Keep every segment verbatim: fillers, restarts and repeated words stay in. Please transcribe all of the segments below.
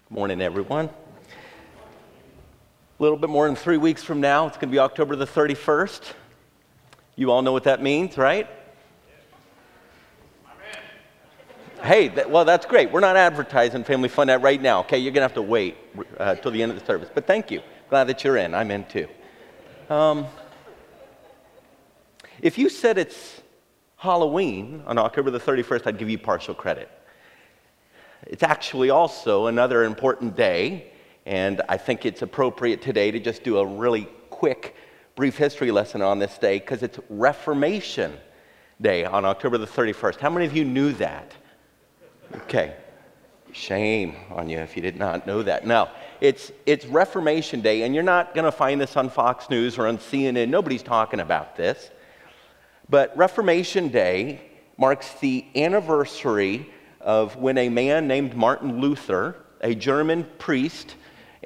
Good morning, everyone. A little bit more than three weeks from now, it's going to be October the thirty-first. You all know what that means, right? Hey, that, well, that's great. We're not advertising Family Fun Night right now, okay? You're going to have to wait uh, till the end of the service. But thank you. Glad that you're in. I'm in too. Um, if you said it's Halloween on October the thirty-first, I'd give you partial credit. It's actually also another important day, and I think it's appropriate today to just do a really quick, brief history lesson on this day because it's Reformation Day on October the thirty-first. How many of you knew that? Okay. Shame on you if you did not know that. No, it's, it's Reformation Day, and you're not going to find this on Fox News or on C N N. Nobody's talking about this. But Reformation Day marks the anniversary of when a man named Martin Luther, a German priest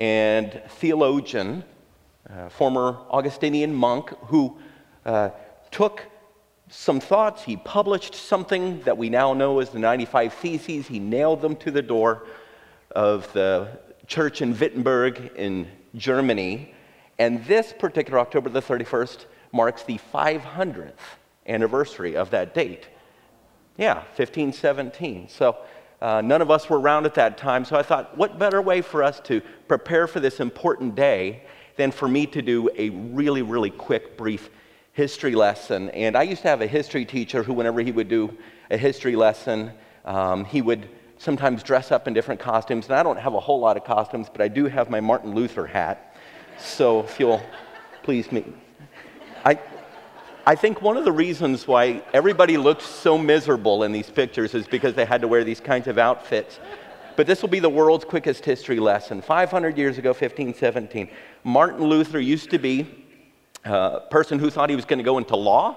and theologian, uh, former Augustinian monk, who uh, took some thoughts, he published something that we now know as the ninety-five Theses. He nailed them to the door of the church in Wittenberg in Germany. And this particular October the thirty-first marks the five hundredth anniversary of that date. Yeah, fifteen seventeen. So uh, none of us were around at that time. So I thought, what better way for us to prepare for this important day than for me to do a really, really quick, brief history lesson. And I used to have a history teacher who, whenever he would do a history lesson, um, he would sometimes dress up in different costumes. And I don't have a whole lot of costumes, but I do have my Martin Luther hat. So if you'll please me. I, I think one of the reasons why everybody looks so miserable in these pictures is because they had to wear these kinds of outfits. But this will be the world's quickest history lesson. five hundred years ago, fifteen seventeen, Martin Luther used to be a person who thought he was going to go into law,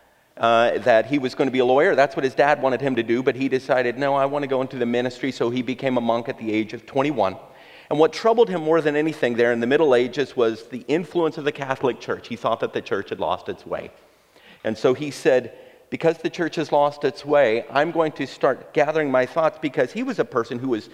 uh, that he was going to be a lawyer. That's what his dad wanted him to do, but he decided, no, I want to go into the ministry, so he became a monk at the age of twenty-one. And what troubled him more than anything there in the Middle Ages was the influence of the Catholic Church. He thought that the church had lost its way. And so he said, because the church has lost its way, I'm going to start gathering my thoughts, because he was a person who was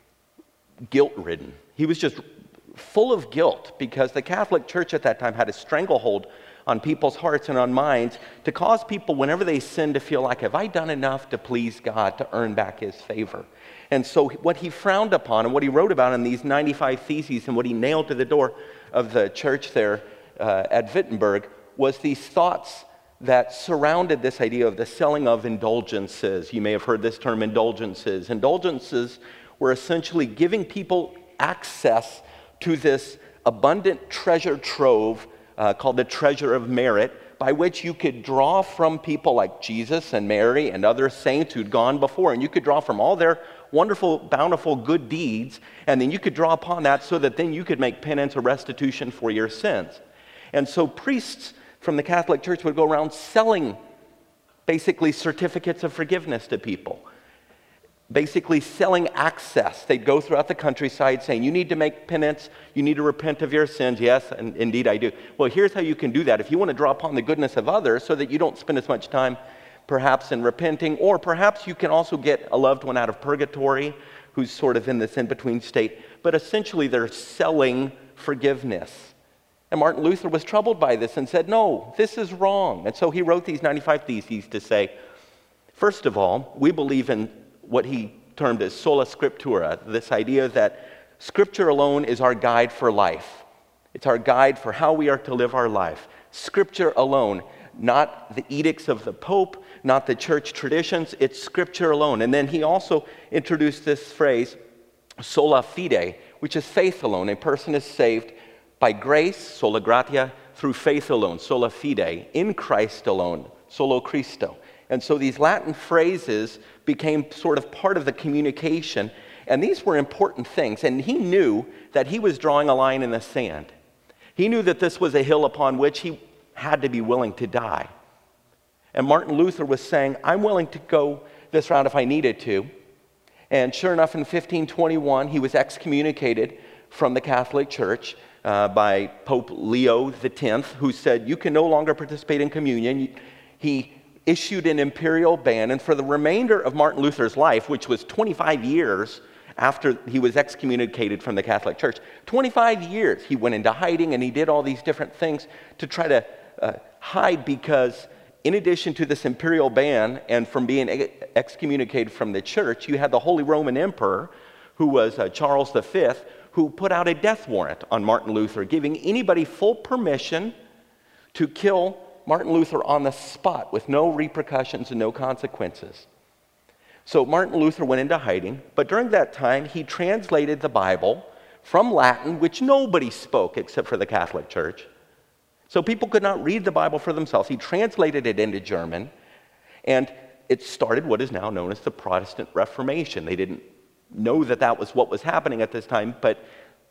guilt-ridden. He was just full of guilt because the Catholic Church at that time had a stranglehold on people's hearts and on minds to cause people, whenever they sinned, to feel like, have I done enough to please God, to earn back His favor? And so what he frowned upon and what he wrote about in these ninety-five Theses and what he nailed to the door of the church there uh, at Wittenberg was these thoughts that surrounded this idea of the selling of indulgences. You may have heard this term, indulgences. Indulgences were essentially giving people access to this abundant treasure trove uh, called the treasure of merit, by which you could draw from people like Jesus and Mary and other saints who'd gone before, and you could draw from all their wonderful, bountiful good deeds, and then you could draw upon that so that then you could make penance or restitution for your sins. And so priests from the Catholic Church would go around selling basically certificates of forgiveness to people. Basically selling access. They'd go throughout the countryside saying, you need to make penance, you need to repent of your sins. Yes, and indeed I do. Well, here's how you can do that. If you want to draw upon the goodness of others so that you don't spend as much time perhaps in repenting, or perhaps you can also get a loved one out of purgatory who's sort of in this in-between state. But essentially they're selling forgiveness. And Martin Luther was troubled by this and said, no, this is wrong. And so he wrote these ninety-five Theses to say, first of all, we believe in what he termed as sola scriptura, this idea that Scripture alone is our guide for life. It's our guide for how we are to live our life. Scripture alone, not the edicts of the Pope, not the church traditions, it's Scripture alone. And then he also introduced this phrase, sola fide, which is faith alone. A person is saved by grace, sola gratia, through faith alone, sola fide, in Christ alone, solo Christo. And so these Latin phrases became sort of part of the communication, and these were important things. And he knew that he was drawing a line in the sand. He knew that this was a hill upon which he had to be willing to die. And Martin Luther was saying, I'm willing to go this route if I needed to. And sure enough, in fifteen twenty-one, he was excommunicated from the Catholic Church uh, by Pope Leo the tenth, who said, you can no longer participate in communion. He issued an imperial ban, and for the remainder of Martin Luther's life, which was twenty-five years after he was excommunicated from the Catholic Church. twenty-five years he went into hiding, and he did all these different things to try to uh, hide, because in addition to this imperial ban and from being excommunicated from the church, you had the Holy Roman Emperor, who was uh, Charles the Fifth, who put out a death warrant on Martin Luther, giving anybody full permission to kill Martin Luther on the spot with no repercussions and no consequences. So Martin Luther went into hiding, but during that time he translated the Bible from Latin, which nobody spoke except for the Catholic Church. So people could not read the Bible for themselves. He translated it into German, and it started what is now known as the Protestant Reformation. They didn't know that that was what was happening at this time, but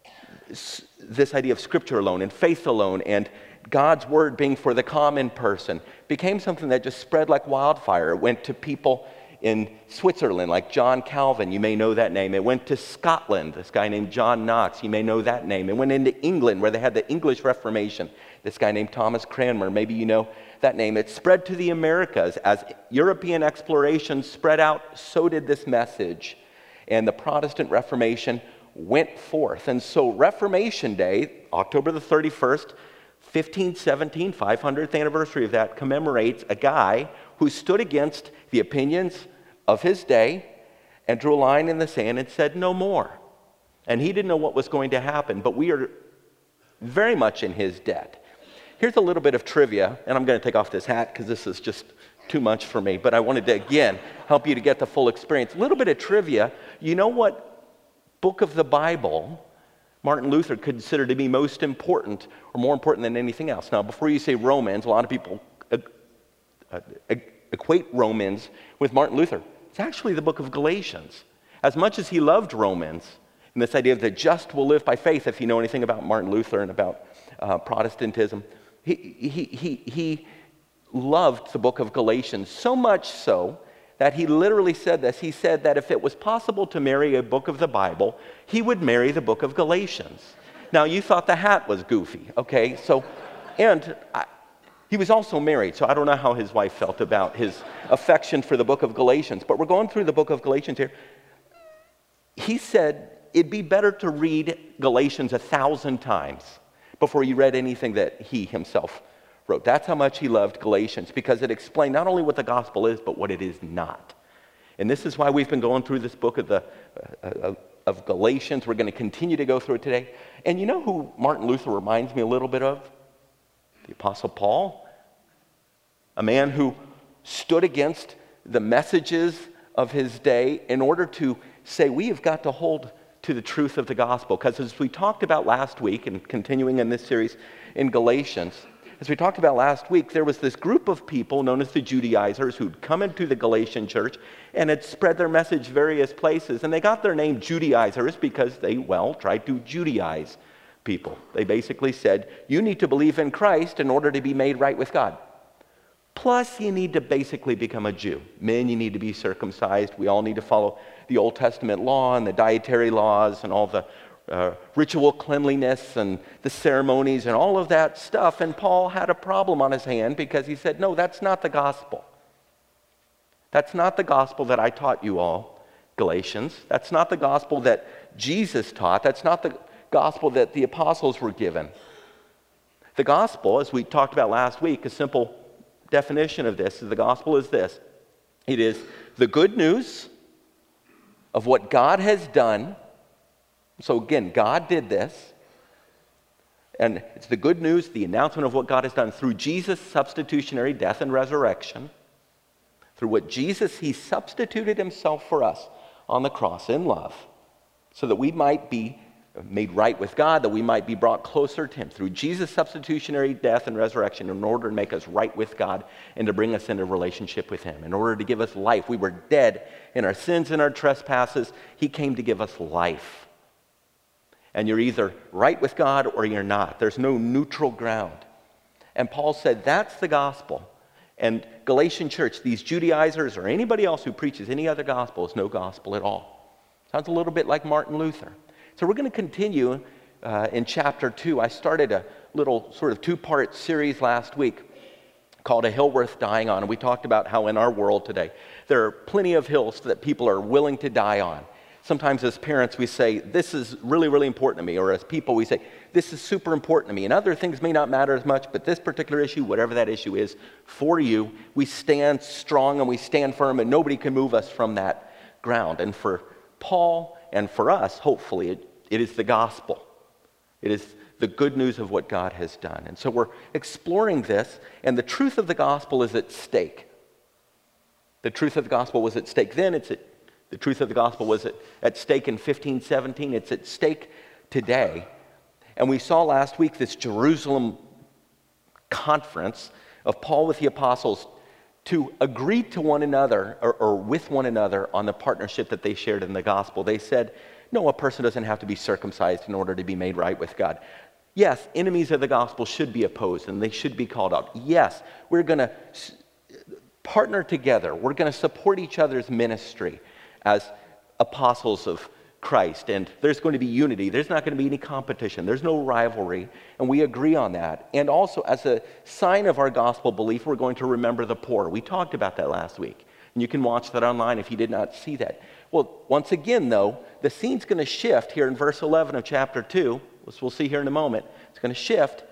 this idea of Scripture alone and faith alone and God's Word being for the common person became something that just spread like wildfire. It went to people in Switzerland like John Calvin, you may know that name. It went to Scotland, this guy named John Knox, you may know that name. It went into England where they had the English Reformation, this guy named Thomas Cranmer, maybe you know that name. It spread to the Americas. As European exploration spread out, so did this message. And the Protestant Reformation went forth. And so Reformation Day, October the thirty-first, fifteen seventeen, five hundredth anniversary of that, commemorates a guy who stood against the opinions of his day and drew a line in the sand and said no more. And he didn't know what was going to happen, but we are very much in his debt. Here's a little bit of trivia, and I'm going to take off this hat because this is just too much for me, but I wanted to, again, help you to get the full experience. A little bit of trivia. You know what book of the Bible Martin Luther considered to be most important, or more important than anything else? Now, before you say Romans, a lot of people uh, uh, equate Romans with Martin Luther. It's actually the book of Galatians. As much as he loved Romans, and this idea of the just will live by faith, if you know anything about Martin Luther and about uh, Protestantism, he, he, he, he loved the book of Galatians, so much so that he literally said this. He said that if it was possible to marry a book of the Bible, he would marry the book of Galatians. Now, you thought the hat was goofy, okay? So, and I, he was also married, so I don't know how his wife felt about his affection for the book of Galatians, but we're going through the book of Galatians here. He said it'd be better to read Galatians a thousand times before you read anything that he himself wrote. That's how much he loved Galatians, because it explained not only what the gospel is, but what it is not. And this is why we've been going through this book of the uh, of Galatians. We're going to continue to go through it today. And you know who Martin Luther reminds me a little bit of? The Apostle Paul, a man who stood against the messages of his day in order to say we have got to hold to the truth of the gospel. Because as we talked about last week, and continuing in this series in Galatians, as we talked about last week, there was this group of people known as the Judaizers who'd come into the Galatian church and had spread their message various places. And they got their name Judaizers because they, well, tried to Judaize people. They basically said, you need to believe in Christ in order to be made right with God. Plus, you need to basically become a Jew. Men, you need to be circumcised. We all need to follow the Old Testament law and the dietary laws and all the Uh, ritual cleanliness and the ceremonies and all of that stuff. And Paul had a problem on his hand because he said, no, that's not the gospel. That's not the gospel that I taught you all, Galatians. That's not the gospel that Jesus taught. That's not the gospel that the apostles were given. The gospel, as we talked about last week, a simple definition of this, the gospel is this. It is the good news of what God has done. So again, God did this, and it's the good news, the announcement of what God has done through Jesus' substitutionary death and resurrection. Through what Jesus, he substituted himself for us on the cross in love, so that we might be made right with God, that we might be brought closer to him. Through Jesus' substitutionary death and resurrection, in order to make us right with God and to bring us into relationship with him, in order to give us life. We were dead in our sins and our trespasses. He came to give us life. And you're either right with God or you're not. There's no neutral ground. And Paul said that's the gospel. And Galatian church, these Judaizers or anybody else who preaches any other gospel is no gospel at all. Sounds a little bit like Martin Luther. So we're going to continue uh, in chapter two. I started a little sort of two-part series last week called A Hill Worth Dying On. And we talked about how in our world today, there are plenty of hills that people are willing to die on. Sometimes as parents we say, this is really, really important to me. Or as people we say, this is super important to me. And other things may not matter as much, but this particular issue, whatever that issue is, for you, we stand strong and we stand firm and nobody can move us from that ground. And for Paul and for us, hopefully, it, it is the gospel. It is the good news of what God has done. And so we're exploring this, and the truth of the gospel is at stake. The truth of the gospel was at stake then, it's at The truth of the gospel was at, at stake in fifteen seventeen. It's at stake today. And we saw last week this Jerusalem conference of Paul with the apostles to agree to one another or, or with one another on the partnership that they shared in the gospel. They said, no, a person doesn't have to be circumcised in order to be made right with God. Yes, enemies of the gospel should be opposed and they should be called out. Yes, we're going to partner together. We're going to support each other's ministry as apostles of Christ, and there's going to be unity. There's not going to be any competition. There's no rivalry, and we agree on that. And also, as a sign of our gospel belief, we're going to remember the poor. We talked about that last week, and you can watch that online if you did not see that. Well, once again, though, the scene's going to shift here in verse eleven of chapter two, which we'll see here in a moment. It's going to shift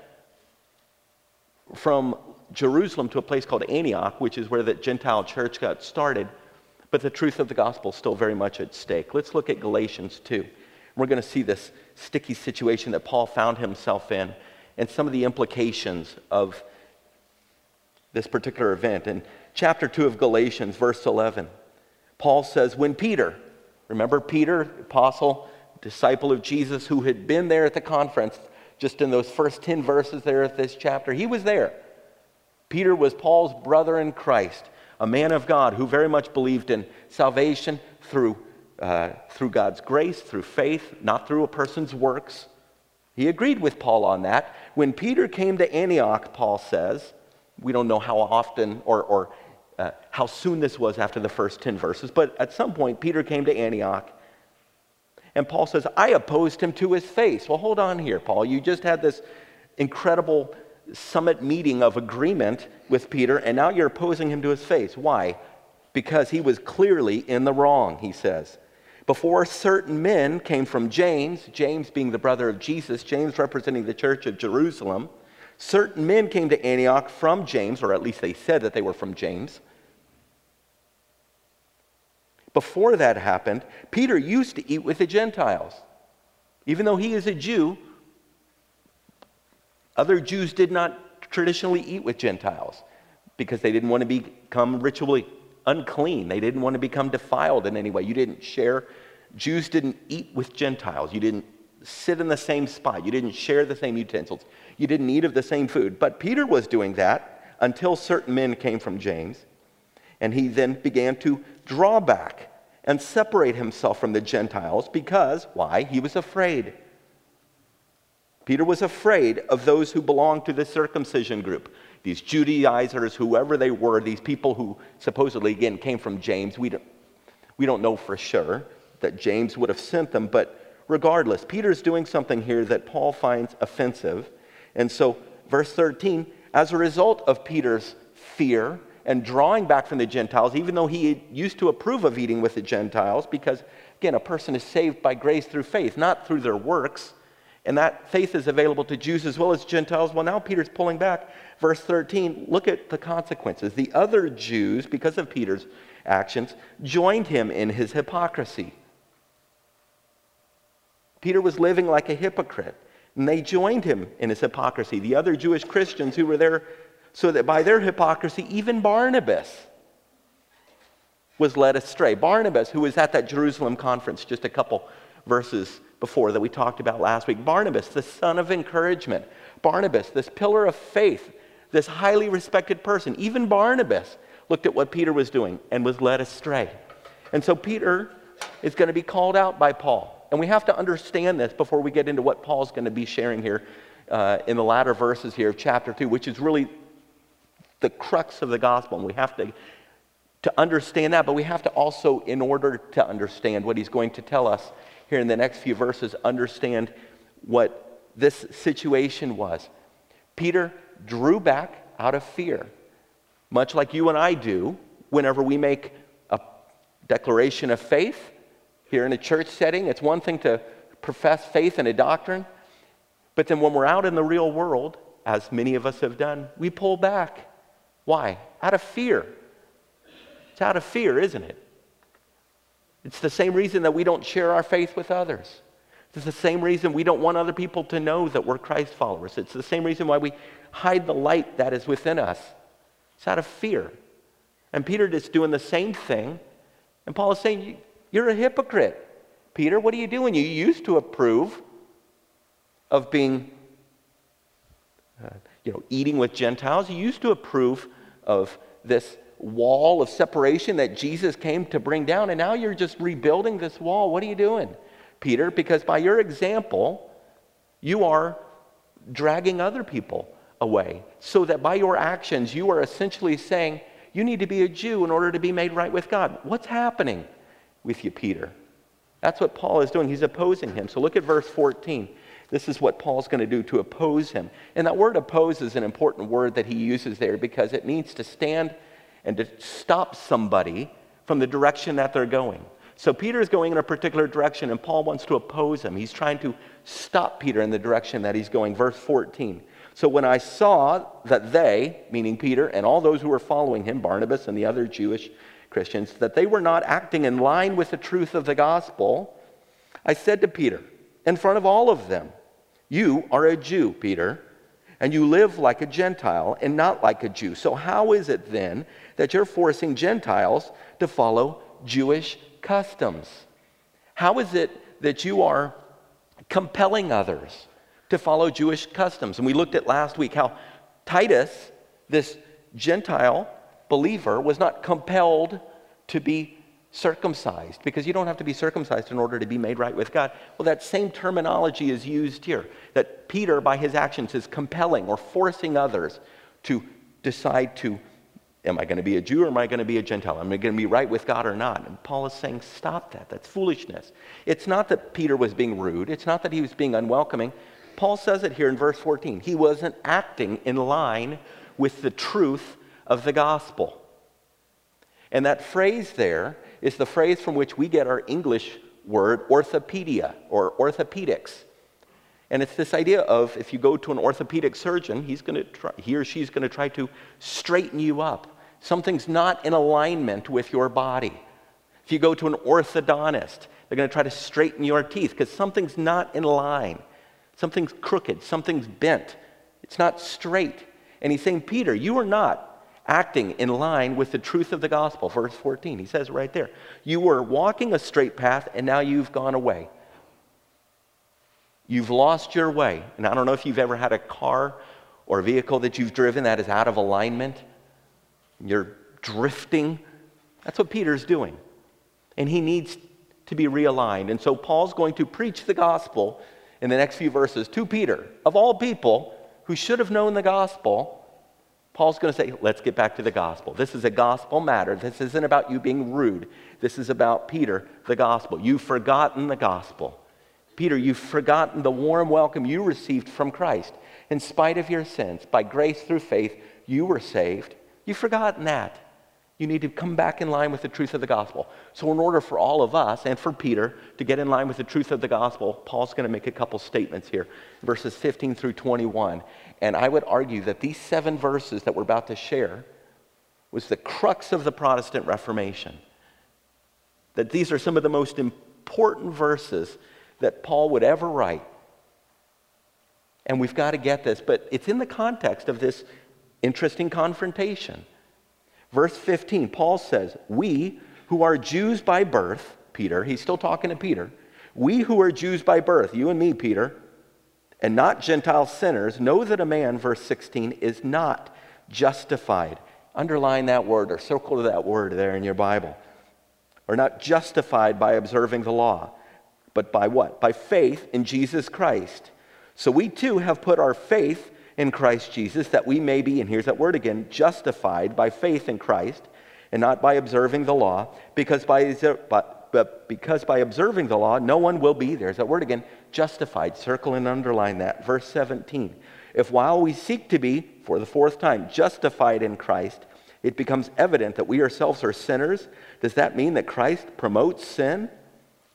from Jerusalem to a place called Antioch, which is where the Gentile church got started. But the truth of the gospel is still very much at stake. Let's look at Galatians two. We're going to see this sticky situation that Paul found himself in and some of the implications of this particular event. In chapter two of Galatians, verse eleven, Paul says, when Peter, remember Peter, apostle, disciple of Jesus, who had been there at the conference, just in those first ten verses there of this chapter, he was there. Peter was Paul's brother in Christ, a man of God who very much believed in salvation through, uh, through God's grace, through faith, not through a person's works. He agreed with Paul on that. When Peter came to Antioch, Paul says, we don't know how often or, or uh, how soon this was after the first ten verses, but at some point Peter came to Antioch, and Paul says, I opposed him to his face. Well, hold on here, Paul. You just had this incredible summit meeting of agreement with Peter, and now you're opposing him to his face. Why? Because he was clearly in the wrong, he says. Before certain men came from James, James being the brother of Jesus, James representing the church of Jerusalem, certain men came to Antioch from James, or at least they said that they were from James. Before that happened, Peter used to eat with the Gentiles. Even though he is a Jew, other Jews did not traditionally eat with Gentiles because they didn't want to become ritually unclean. They didn't want to become defiled in any way. You didn't share. Jews didn't eat with Gentiles. You didn't sit in the same spot. You didn't share the same utensils. You didn't eat of the same food. But Peter was doing that until certain men came from James. And he then began to draw back and separate himself from the Gentiles because, why? He was afraid. Peter was afraid of those who belonged to the circumcision group. These Judaizers, whoever they were, these people who supposedly, again, came from James. We don't, we don't know for sure that James would have sent them, but regardless, Peter's doing something here that Paul finds offensive. And so, verse thirteen, as a result of Peter's fear and drawing back from the Gentiles, even though he used to approve of eating with the Gentiles, because, again, a person is saved by grace through faith, not through their works, and that faith is available to Jews as well as Gentiles. Well, now Peter's pulling back. Verse thirteen, look at the consequences. The other Jews, because of Peter's actions, joined him in his hypocrisy. Peter was living like a hypocrite, and they joined him in his hypocrisy. The other Jewish Christians who were there, so that by their hypocrisy, even Barnabas was led astray. Barnabas, who was at that Jerusalem conference just a couple verses before that we talked about last week. Barnabas, the son of encouragement. Barnabas, this pillar of faith, this highly respected person. Even Barnabas looked at what Peter was doing and was led astray. And so Peter is going to be called out by Paul. And we have to understand this before we get into what Paul's going to be sharing here uh, in the latter verses here of chapter two, which is really the crux of the gospel. And we have to, to understand that, but we have to also, in order to understand what he's going to tell us here in the next few verses, understand what this situation was. Peter drew back out of fear, much like you and I do whenever we make a declaration of faith here in a church setting. It's one thing to profess faith in a doctrine, but then when we're out in the real world, as many of us have done, we pull back. Why? Out of fear. It's out of fear, isn't it? It's the same reason that we don't share our faith with others. It's the same reason we don't want other people to know that we're Christ followers. It's the same reason why we hide the light that is within us. It's out of fear. And Peter is doing the same thing. And Paul is saying, you're a hypocrite. Peter, what are you doing? You used to approve of being, uh, you know, eating with Gentiles. You used to approve of this wall of separation that Jesus came to bring down, and now you're just rebuilding this wall. What are you doing, Peter? Because by your example, you are dragging other people away, so that by your actions, you are essentially saying, you need to be a Jew in order to be made right with God. What's happening with you, Peter? That's what Paul is doing. He's opposing him. So look at verse fourteen. This is what Paul's going to do to oppose him. And that word oppose is an important word that he uses there because it means to stand and to stop somebody from the direction that they're going. So Peter is going in a particular direction, and Paul wants to oppose him. He's trying to stop Peter in the direction that he's going. Verse fourteen. So when I saw that they, meaning Peter, and all those who were following him, Barnabas and the other Jewish Christians, that they were not acting in line with the truth of the gospel, I said to Peter, in front of all of them, you are a Jew, Peter, and you live like a Gentile and not like a Jew. So how is it then that you're forcing Gentiles to follow Jewish customs? How is it that you are compelling others to follow Jewish customs? And we looked at last week how Titus, this Gentile believer, was not compelled to be circumcised, because you don't have to be circumcised in order to be made right with God. Well, that same terminology is used here, that Peter, by his actions, is compelling or forcing others to decide to, am I going to be a Jew or am I going to be a Gentile? Am I going to be right with God or not? And Paul is saying, stop that. That's foolishness. It's not that Peter was being rude. It's not that he was being unwelcoming. Paul says it here in verse fourteen. He wasn't acting in line with the truth of the gospel. And that phrase there is the phrase from which we get our English word orthopedia or orthopedics. And it's this idea of, if you go to an orthopedic surgeon, he's going to try, he or she's going to try to straighten you up. Something's not in alignment with your body. If you go to an orthodontist, they're going to try to straighten your teeth because something's not in line. Something's crooked, something's bent. It's not straight. And he's saying, Peter, you are not acting in line with the truth of the gospel. Verse fourteen, he says right there, you were walking a straight path and now you've gone away. You've lost your way. And I don't know if you've ever had a car or a vehicle that you've driven that is out of alignment. You're drifting. That's what Peter's doing. And he needs to be realigned. And so Paul's going to preach the gospel in the next few verses to Peter. Of all people who should have known the gospel, Paul's going to say, let's get back to the gospel. This is a gospel matter. This isn't about you being rude. This is about Peter, the gospel. You've forgotten the gospel. Peter, you've forgotten the warm welcome you received from Christ. In spite of your sins, by grace through faith, you were saved. You've forgotten that. You need to come back in line with the truth of the gospel. So in order for all of us and for Peter to get in line with the truth of the gospel, Paul's going to make a couple statements here, verses fifteen through twenty-one. And I would argue that these seven verses that we're about to share was the crux of the Protestant Reformation. That these are some of the most important verses that Paul would ever write. And we've got to get this, but it's in the context of this interesting confrontation. Verse fifteen, Paul says, we who are Jews by birth, Peter, he's still talking to Peter, we who are Jews by birth, you and me, Peter, and not Gentile sinners, know that a man, verse sixteen, is not justified. Underline that word or circle that word there in your Bible. Or not justified by observing the law, but by what? By faith in Jesus Christ. So we too have put our faith in Christ Jesus, that we may be, and here's that word again, justified by faith in Christ, and not by observing the law, because by, but, but because by observing the law, no one will be, there's that word again, justified. Circle and underline that. Verse seventeen, if while we seek to be, for the fourth time, justified in Christ, it becomes evident that we ourselves are sinners, does that mean that Christ promotes sin?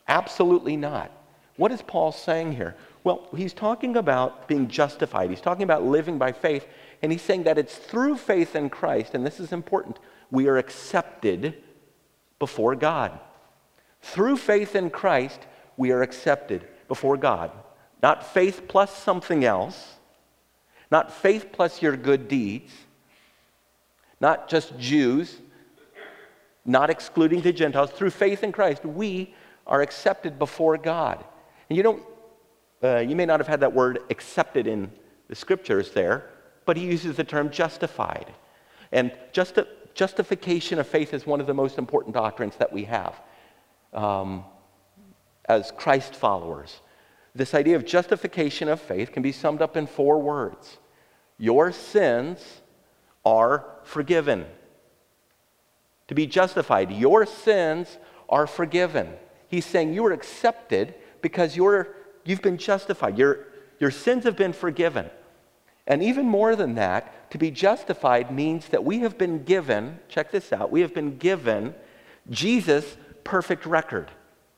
Absolutely not. What is Paul saying here? Well, he's talking about being justified. He's talking about living by faith, and he's saying that it's through faith in Christ, and this is important, we are accepted before God. Through faith in Christ, we are accepted before God. Not faith plus something else, not faith plus your good deeds, not just Jews, not excluding the Gentiles. Through faith in Christ, we are accepted before God. And you don't, uh, you may not have had that word accepted in the scriptures there, but he uses the term justified. And justi- justification of faith is one of the most important doctrines that we have um, as Christ followers. This idea of justification of faith can be summed up in four words. Your sins are forgiven. To be justified, your sins are forgiven. He's saying you are accepted because you're, you've been justified. Your, your sins have been forgiven. And even more than that, to be justified means that we have been given, check this out, we have been given Jesus' perfect record.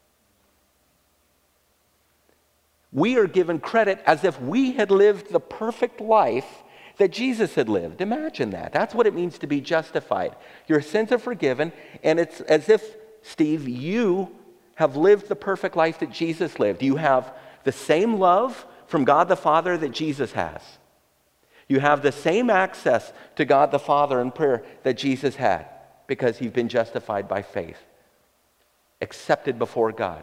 We are given credit as if we had lived the perfect life that Jesus had lived. Imagine that. That's what it means to be justified. Your sins are forgiven, and it's as if, Steve, you have lived the perfect life that Jesus lived. You have the same love from God the Father that Jesus has. You have the same access to God the Father in prayer that Jesus had because you've been justified by faith, accepted before God.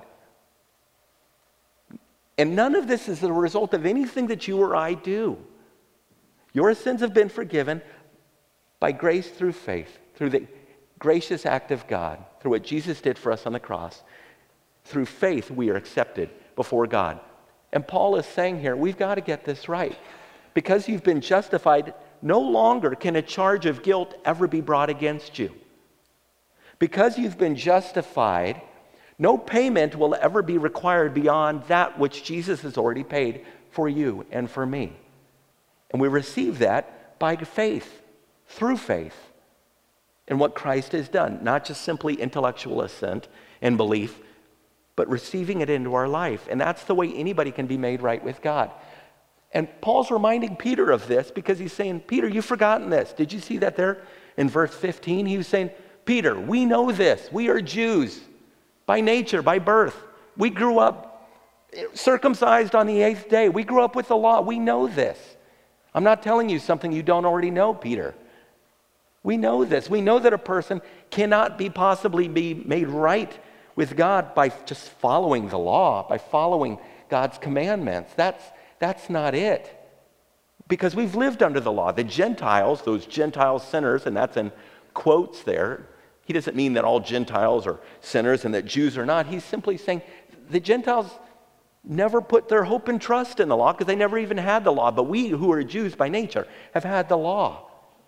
And none of this is the result of anything that you or I do. Your sins have been forgiven by grace through faith, through the gracious act of God, through what Jesus did for us on the cross. Through faith, we are accepted before God. And Paul is saying here, we've got to get this right. Because you've been justified, no longer can a charge of guilt ever be brought against you. Because you've been justified, no payment will ever be required beyond that which Jesus has already paid for you and for me. And we receive that by faith, through faith, in what Christ has done. Not just simply intellectual assent and belief, but receiving it into our life. And that's the way anybody can be made right with God. And Paul's reminding Peter of this because he's saying, Peter, you've forgotten this. Did you see that there in verse fifteen? He was saying, Peter, we know this. We are Jews by nature, by birth. We grew up circumcised on the eighth day. We grew up with the law. We know this. I'm not telling you something you don't already know, Peter. We know this. We know that a person cannot be possibly be made right with God by just following the law, by following God's commandments. That's, that's not it. Because we've lived under the law. The Gentiles, those Gentile sinners, and that's in quotes there. He doesn't mean that all Gentiles are sinners and that Jews are not. He's simply saying the Gentiles never put their hope and trust in the law because they never even had the law. But we who are Jews by nature have had the law.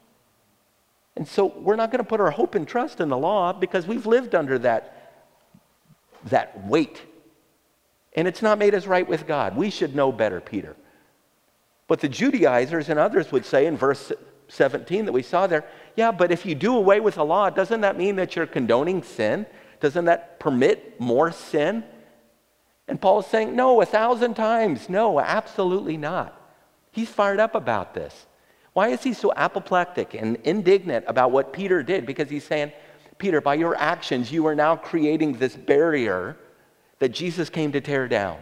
And so we're not going to put our hope and trust in the law because we've lived under that, that weight. And it's not made us right with God. We should know better, Peter. But the Judaizers and others would say in verse seventeen that we saw there, yeah, but if you do away with the law, doesn't that mean that you're condoning sin? Doesn't that permit more sin? And Paul is saying, no, a thousand times. No, absolutely not. He's fired up about this. Why is he so apoplectic and indignant about what Peter did? Because he's saying, Peter, by your actions, you are now creating this barrier that Jesus came to tear down.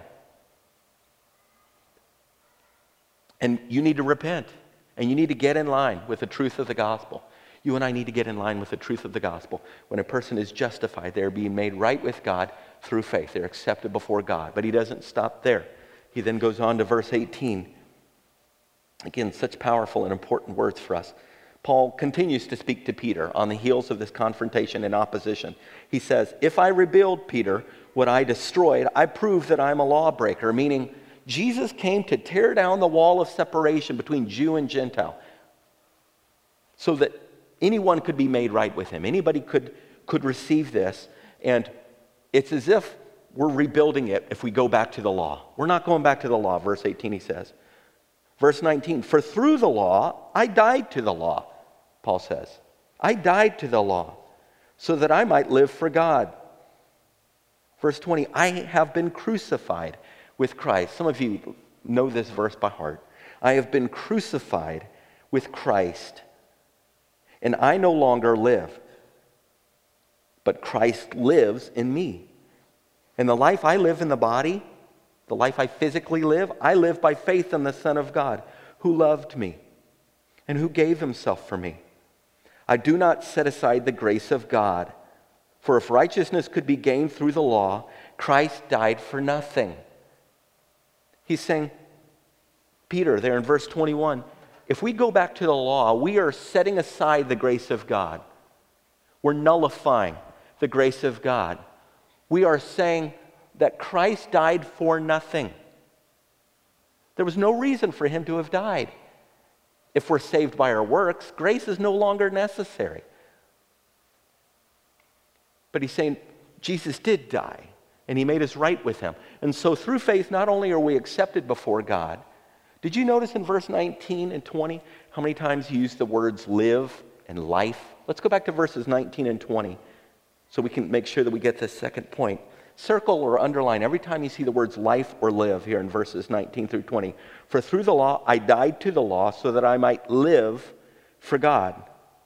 And you need to repent. And you need to get in line with the truth of the gospel. You and I need to get in line with the truth of the gospel. When a person is justified, they're being made right with God through faith. They're accepted before God. But he doesn't stop there. He then goes on to verse eighteen. Again, such powerful and important words for us. Paul continues to speak to Peter on the heels of this confrontation and opposition. He says, if I rebuild, Peter, what I destroyed, I prove that I'm a lawbreaker, meaning Jesus came to tear down the wall of separation between Jew and Gentile so that anyone could be made right with him. Anybody could, could receive this. And it's as if we're rebuilding it if we go back to the law. We're not going back to the law, verse eighteen he says. Verse nineteen, for through the law, I died to the law, Paul says. I died to the law so that I might live for God. Verse twenty, I have been crucified with Christ. Some of you know this verse by heart. I have been crucified with Christ, and I no longer live, but Christ lives in me. And the life I live in the body, the life I physically live, I live by faith in the Son of God, who loved me and who gave himself for me. I do not set aside the grace of God, for if righteousness could be gained through the law, Christ died for nothing. He's saying, Peter, there in verse twenty-one, if we go back to the law, we are setting aside the grace of God. We're nullifying the grace of God. We are saying that Christ died for nothing. There was no reason for him to have died. If we're saved by our works, grace is no longer necessary. But he's saying Jesus did die, and he made us right with him. And so through faith, not only are we accepted before God, did you notice in verse nineteen and twenty how many times he used the words live and life? Let's go back to verses nineteen and twenty so we can make sure that we get this second point. Circle or underline every time you see the words life or live here in verses nineteen through twenty. For through the law I died to the law so that I might live for God.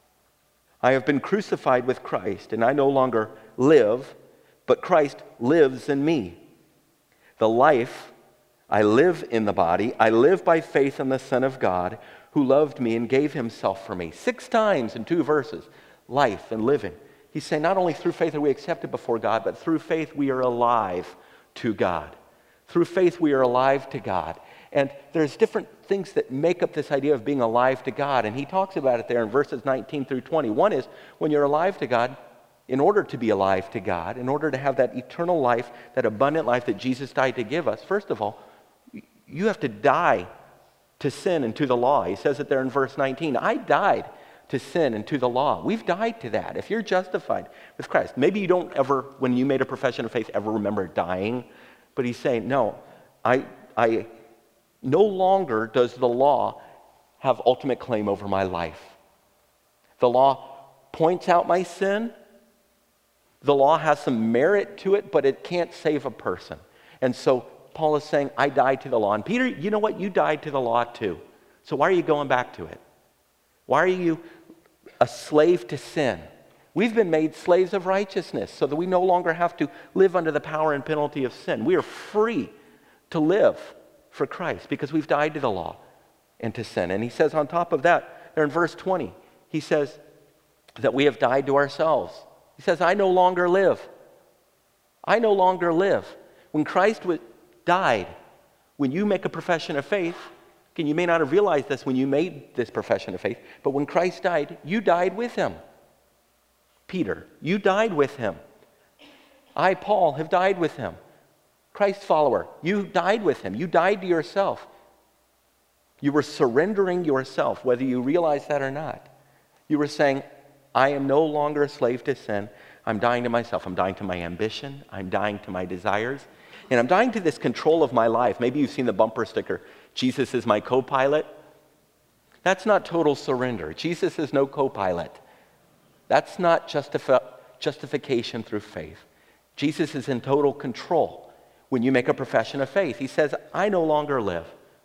I have been crucified with Christ, and I no longer live, but Christ lives in me. The life I live in the body, I live by faith in the Son of God, who loved me and gave himself for me. Six times in two verses, life and living. He's saying not only through faith are we accepted before God, but through faith we are alive to God. Through faith we are alive to God. And there's different things that make up this idea of being alive to God. And he talks about it there in verses nineteen through twenty. One is when you're alive to God, in order to be alive to God, in order to have that eternal life, that abundant life that Jesus died to give us, first of all, you have to die to sin and to the law. He says it there in verse nineteen. I died to sin and to the law. We've died to that. If you're justified with Christ, maybe you don't ever, when you made a profession of faith, ever remember dying. But he's saying, no, I, I no longer does the law have ultimate claim over my life. The law points out my sin. The law has some merit to it, but it can't save a person. And so Paul is saying, I died to the law. And Peter, you know what? You died to the law too. So why are you going back to it? Why are you a slave to sin? We've been made slaves of righteousness so that we no longer have to live under the power and penalty of sin. We are free to live for Christ because we've died to the law and to sin. And he says on top of that, there in verse twenty, he says that we have died to ourselves. He says, I no longer live. I no longer live. When Christ w- died, when you make a profession of faith, and you may not have realized this when you made this profession of faith, but when Christ died, you died with him. Peter, you died with him. I, Paul, have died with him. Christ follower, you died with him. You died to yourself. You were surrendering yourself, whether you realize that or not. You were saying, I am no longer a slave to sin. I'm dying to myself. I'm dying to my ambition. I'm dying to my desires. And I'm dying to this control of my life. Maybe you've seen the bumper sticker, Jesus is my co-pilot. That's not total surrender. Jesus is no co-pilot. That's not justifi- justification through faith. Jesus is in total control when you make a profession of faith. He says, I no longer live.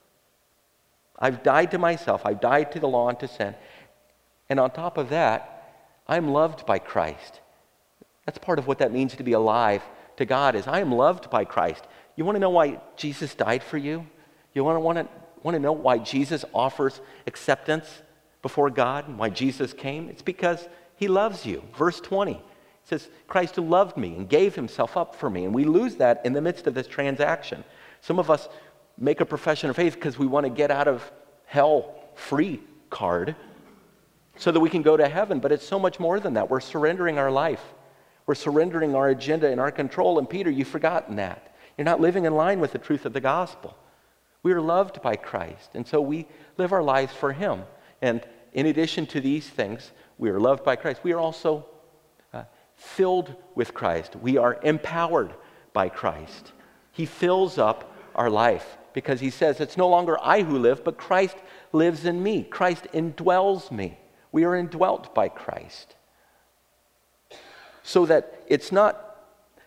I've died to myself. I've died to the law and to sin. And on top of that, I'm loved by Christ. That's part of what that means to be alive to God, is I am loved by Christ. You want to know why Jesus died for you? You want to, want to, want to know why Jesus offers acceptance before God and why Jesus came? It's because he loves you. Verse twenty says, Christ who loved me and gave himself up for me. And we lose that in the midst of this transaction. Some of us make a profession of faith because we want to get out of hell free card so that we can go to heaven. But it's so much more than that. We're surrendering our life. We're surrendering our agenda and our control. And Peter, you've forgotten that. You're not living in line with the truth of the gospel. We are loved by Christ, and so we live our lives for him. And in addition to these things, we are loved by Christ. We are also uh, filled with Christ. We are empowered by Christ. He fills up our life because he says, it's no longer I who live, but Christ lives in me. Christ indwells me. We are indwelt by Christ. So that it's not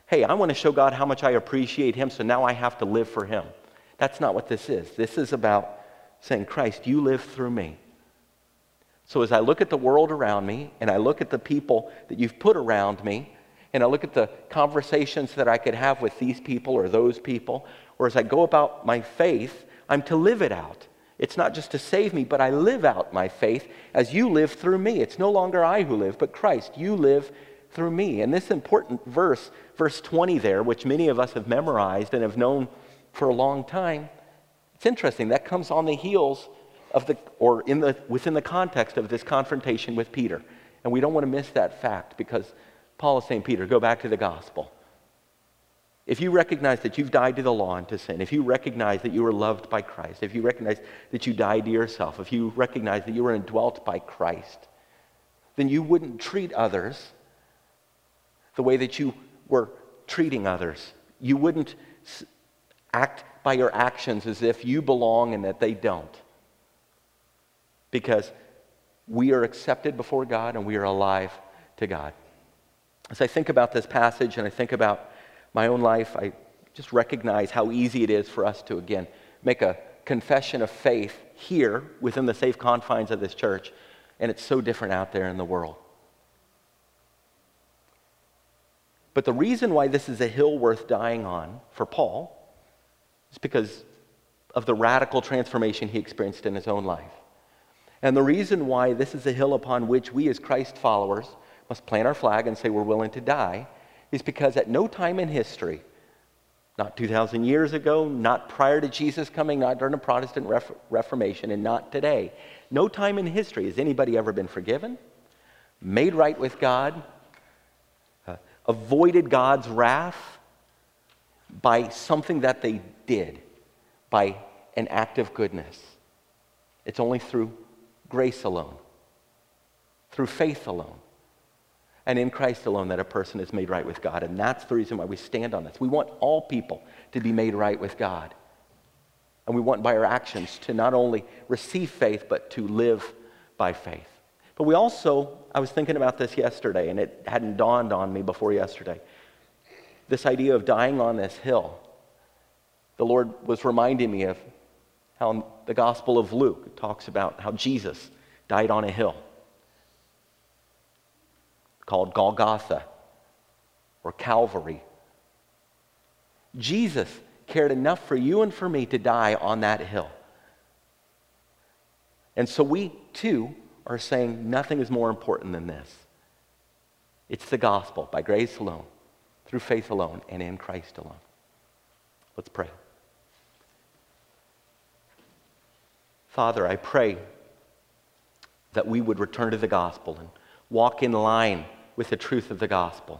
hey, I want to show God how much I appreciate him, so now I have to live for him. That's not what this is. This is about saying, Christ, you live through me. So as I look at the world around me, and I look at the people that you've put around me, and I look at the conversations that I could have with these people or those people, or as I go about my faith, I'm to live it out. It's not just to save me, but I live out my faith as you live through me. It's no longer I who live, but Christ, you live through me. And this important verse, verse twenty there, which many of us have memorized and have known for a long time, it's interesting. That comes on the heels of the, or in the, within the context of this confrontation with Peter. And we don't want to miss that fact because Paul is saying, Peter, go back to the gospel. If you recognize that you've died to the law and to sin, if you recognize that you were loved by Christ, if you recognize that you died to yourself, if you recognize that you were indwelt by Christ, then you wouldn't treat others the way that you were treating others. You wouldn't act by your actions as if you belong and that they don't. Because we are accepted before God and we are alive to God. As I think about this passage and I think about my own life, I just recognize how easy it is for us to, again, make a confession of faith here within the safe confines of this church, and it's so different out there in the world. But the reason why this is a hill worth dying on for Paul is because of the radical transformation he experienced in his own life. And the reason why this is a hill upon which we as Christ followers must plant our flag and say we're willing to die is because at no time in history, not two thousand years ago, not prior to Jesus coming, not during the Protestant Ref- Reformation, and not today, no time in history has anybody ever been forgiven, made right with God, uh, avoided God's wrath by something that they did, by an act of goodness. It's only through grace alone, through faith alone, and in Christ alone that a person is made right with God. And that's the reason why we stand on this. We want all people to be made right with God. And we want by our actions to not only receive faith, but to live by faith. But we also, I was thinking about this yesterday, and it hadn't dawned on me before yesterday. This idea of dying on this hill. The Lord was reminding me of how in the Gospel of Luke, it talks about how Jesus died on a hill called Golgotha or Calvary. Jesus cared enough for you and for me to die on that hill. And so we, too, are saying nothing is more important than this. It's the gospel, by grace alone, through faith alone, and in Christ alone. Let's pray. Father, I pray that we would return to the gospel and walk in line with the truth of the gospel.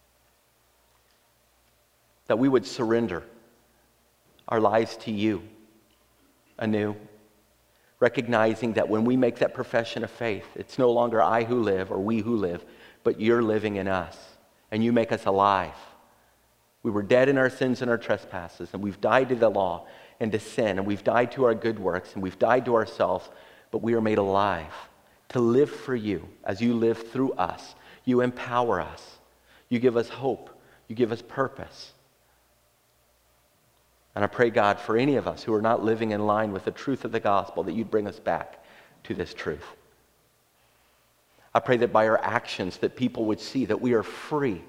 That we would surrender our lives to you anew, recognizing that when we make that profession of faith, it's no longer I who live or we who live, but you're living in us, and you make us alive. We were dead in our sins and our trespasses, and we've died to the law and to sin, and we've died to our good works, and we've died to ourselves, but we are made alive to live for you as you live through us. You empower us. You give us hope. You give us purpose. And I pray, God, for any of us who are not living in line with the truth of the gospel, that you'd bring us back to this truth. I pray that by our actions that people would see that we are free.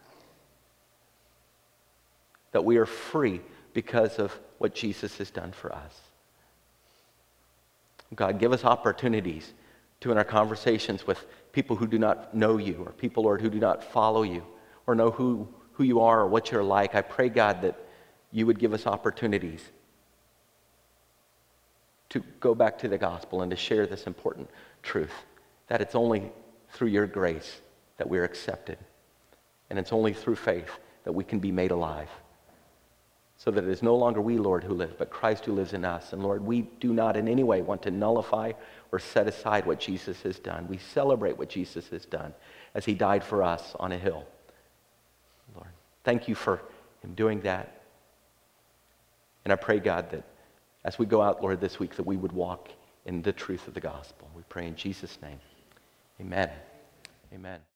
That we are free because of what Jesus has done for us. God, give us opportunities to, in our conversations with people who do not know you, or people, Lord, who do not follow you, or know who, who you are or what you're like. I pray, God, that you would give us opportunities to go back to the gospel and to share this important truth, that it's only through your grace that we're accepted, and it's only through faith that we can be made alive. So that it is no longer we, Lord, who live, but Christ who lives in us. And Lord, we do not in any way want to nullify or set aside what Jesus has done. We celebrate what Jesus has done as he died for us on a hill. Lord, thank you for him doing that. And I pray, God, that as we go out, Lord, this week, that we would walk in the truth of the gospel. We pray in Jesus' name. Amen. Amen.